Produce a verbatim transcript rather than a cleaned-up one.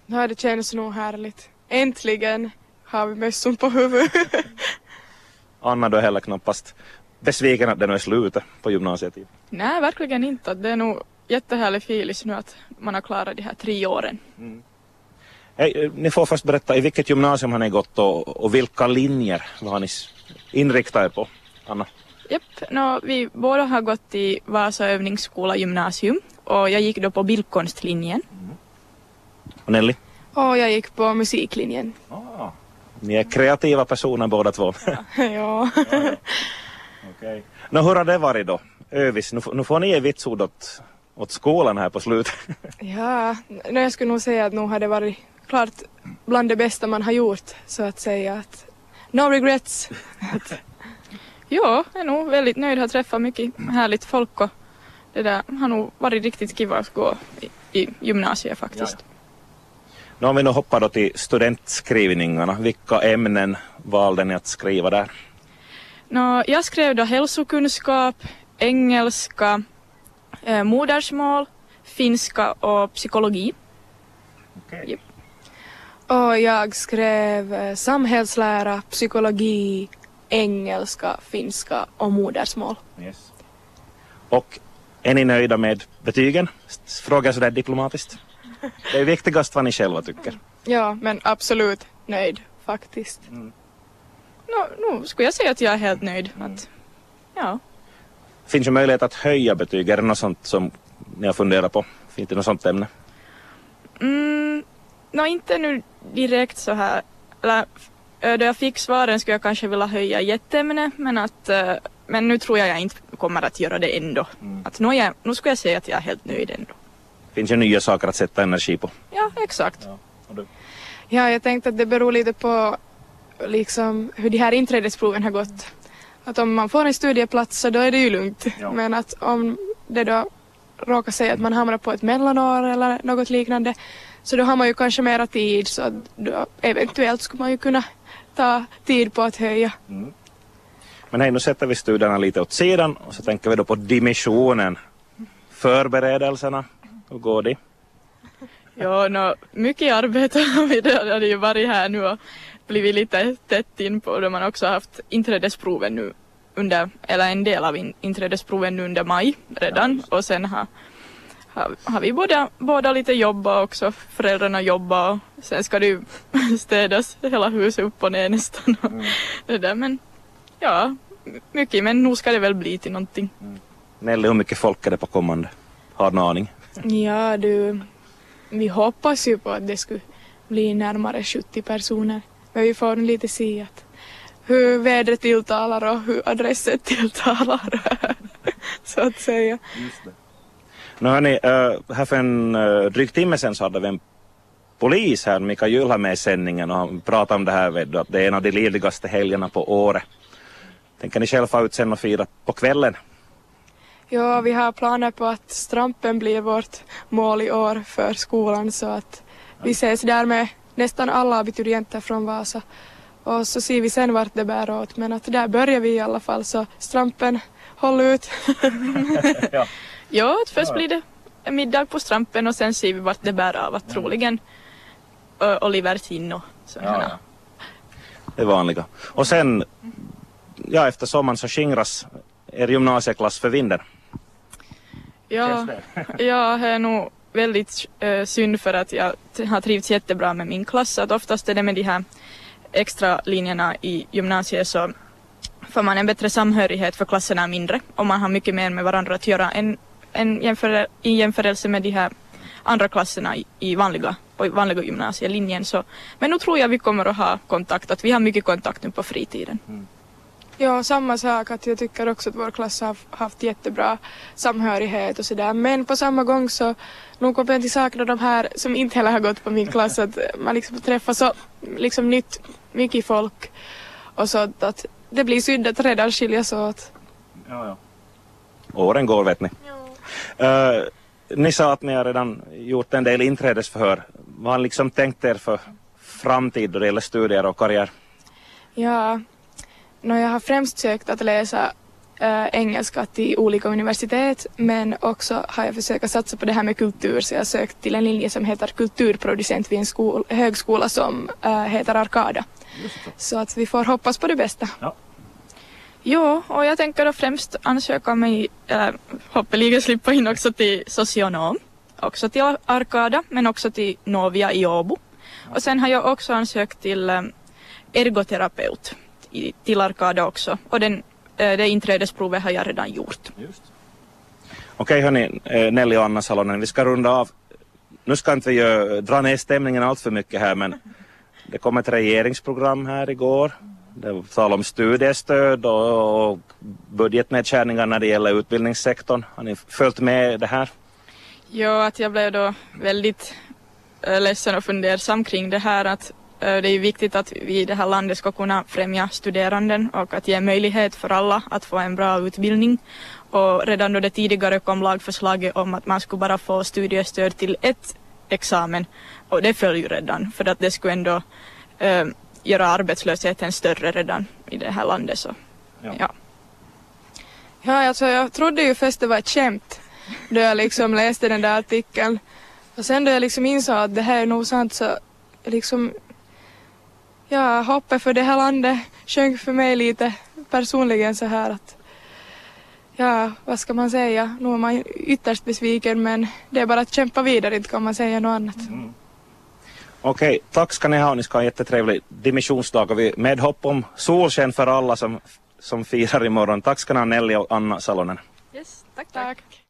Ja, det känns nog härligt. Äntligen har vi mösson på huvudet. Anna, du är heller knappast besviken att det nu är slutet på gymnasietid? Nej, verkligen inte. Det är nog jättehärlig filis nu att man har klarat de här tre åren. Mm. Hej, ni får först berätta i vilket gymnasium har ni gått och, och vilka linjer vad har ni inriktat er på, Anna? Japp, no, vi båda har gått i Vasa övningsskola gymnasium och jag gick då på bildkonstlinjen. Mm. Och Nelly? Och jag gick på musiklinjen. Ah, ni är kreativa personer båda två. Ja. ja. Okej. Nå, hur har det varit då? Övis, nu, nu får ni ge vitsord åt, åt skolan här på slutet. Ja, no, jag skulle nog säga att nog har det varit klart bland det bästa man har gjort, så att säga att no regrets. Ja, jag är nog väldigt nöjd, har träffat mycket härligt folk och det där har nog varit riktigt kul att gå i, i gymnasiet faktiskt. Ja. Nu om vi nu hoppar då till studentskrivningarna, vilka ämnen valde ni att skriva där? No, jag skrev då hälsokunskap, engelska, eh, modersmål, finska och psykologi. Okay. Yep. Och jag skrev eh, samhällslära, psykologi, engelska, finska och modersmål. Yes. Och är ni nöjda med betygen? Fråga sådär diplomatiskt. Det är viktigast vad ni själva tycker. Ja, men absolut nöjd faktiskt. Mm. No, nu skulle jag säga att jag är helt nöjd. Mm. Att, ja. Finns det möjlighet att höja betyg? Är det något sånt som ni har funderat på? Finns det något sånt ämne? Mm, no, inte nu direkt så här. Eller, då jag fick svaren skulle jag kanske vilja höja jätteämne, men att men nu tror jag jag inte kommer att göra det ändå. Mm. Att nu, jag, nu skulle jag säga att jag är helt nöjd ändå. Finns det nya saker att sätta energi på? Ja, exakt. Ja, och du? Ja, jag tänkte att det beror lite på liksom hur de här inträdesproven har gått. Att om man får en studieplats så då är det ju lugnt. Ja. Men att om det då råkar säga att man hamnar på ett mellanår eller något liknande, så då har man ju kanske mera tid, så att då eventuellt skulle man ju kunna ta tid på att höja. Mm. Men hej, nu sätter vi studierna lite åt sidan och så tänker vi då på dimensionen. Förberedelserna, hur går det? Ja, no, mycket arbete har vi det har ju varit här nu och blivit lite tätt in på, då man också haft inträdesproven nu under, eller en del av in, inträdesproven nu under maj redan, och sen har, har, har vi båda, båda lite jobba också, föräldrarna jobba och sen ska det ju städas hela huset upp och ner nästan och mm. det där, men ja, mycket, men nu ska det väl bli till någonting. Mm. Nelly, hur mycket folk är det på kommande? Har du en aning? Ja, du, vi hoppas ju på att det skulle bli närmare sjuttio personer. Men vi får lite se att hur vädret tilltalar och hur adresset tilltalar, så att säga. Just det. Nu hörni, uh, här för en uh, dryg timme sedan så hade vi en polis här, Mikael Juhl, med i sändningen, och han pratade om det här med att det är en av de livligaste helgerna på året. Tänker ni själva ut sen och fira på kvällen? Ja, vi har planer på att Strampen blir vårt mål i år för skolan, så att vi ses där med nästan alla abiturienter från Vasa. Och så ser vi sen vart det bär åt, men att där börjar vi i alla fall, så Strampen, håll ut. ja, ja att först blir det en middag på Strampen och sen ser vi vart det bär av, att troligen uh, Oliver Tinn och sådana. Ja, ja. Det är vanliga. Och sen, ja, efter sommaren så skingras er gymnasieklass för vinden. Ja, jag är nog väldigt uh, synd för att jag har trivts jättebra med min klass. Att oftast är det med de här extra linjerna i gymnasiet så får man en bättre samhörighet för klasserna är mindre. Och man har mycket mer med varandra att göra än, än jämför, i jämförelse med de här andra klasserna i, i vanliga, på vanliga gymnasielinjen. Så, men nu tror jag vi kommer att ha kontakt, att vi har mycket kontakt nu på fritiden. Mm. Ja, samma sak, att jag tycker också att vår klass har haft jättebra samhörighet och sådär. Men på samma gång så nog kommer jag till sakna de här som inte heller har gått på min klass, att man liksom träffar så liksom nytt, mycket folk och så att det blir synd att redan skiljas åt. Ja, ja. Åren går, vet ni. Ja. Uh, ni sa att ni har redan gjort en del inträdesförhör. Vad har liksom tänkt er för framtid då det gäller studier och karriär? Ja, no, jag har främst sökt att läsa äh, engelska till olika universitet, men också har jag försökt satsa på det här med kultur, så jag har sökt till en linje som heter kulturproducent vid en skol, högskola som äh, heter Arkada. Så att vi får hoppas på det bästa. Ja. Jo, och jag tänker då främst ansöka mig, äh, hoppeligen slippa in också till socionom, också till Arkada, men också till Novia i Åbo. Och sen har jag också ansökt till äh, ergoterapeut i, till Arkada också, och den, äh, det inträdesprovet har jag redan gjort. Just. Okej hörni, Nelly och Anna Salonen, vi ska runda av. Nu ska inte vi ju dra ner stämningen allt för mycket här, men det kom ett regeringsprogram här igår. Det talar om studiestöd och, och budgetnedskärningar när det gäller utbildningssektorn. Har ni följt med det här? Ja, att jag blev då väldigt äh, ledsen och fundersam kring det här, att äh, det är viktigt att vi i det här landet ska kunna främja studeranden och att ge möjlighet för alla att få en bra utbildning. Och redan då det tidigare kom lagförslaget om att man skulle bara få studiestöd till ett examen, och det föll ju redan, för att det skulle ändå äh, göra arbetslösheten större redan i det här landet. Så. Ja. Ja. Ja, alltså jag trodde ju först det var ett skämt då jag liksom läste den där artikeln. Och sen då jag liksom insåg att det här är nog sant, så liksom, ja, hoppet för det här landet sjönk för mig lite personligen så här att, ja, vad ska man säga, nu är man ytterst besviken, men det är bara att kämpa vidare, inte kan man säga något annat. Mm. Okej, tack ska ni ha, ni ska ha en jättetrevlig dimissionsdag och vi med hopp om solsken för alla som, som firar imorgon. Tack ska ni ha, Nelly och Anna Salonen. Yes, tack, Tack.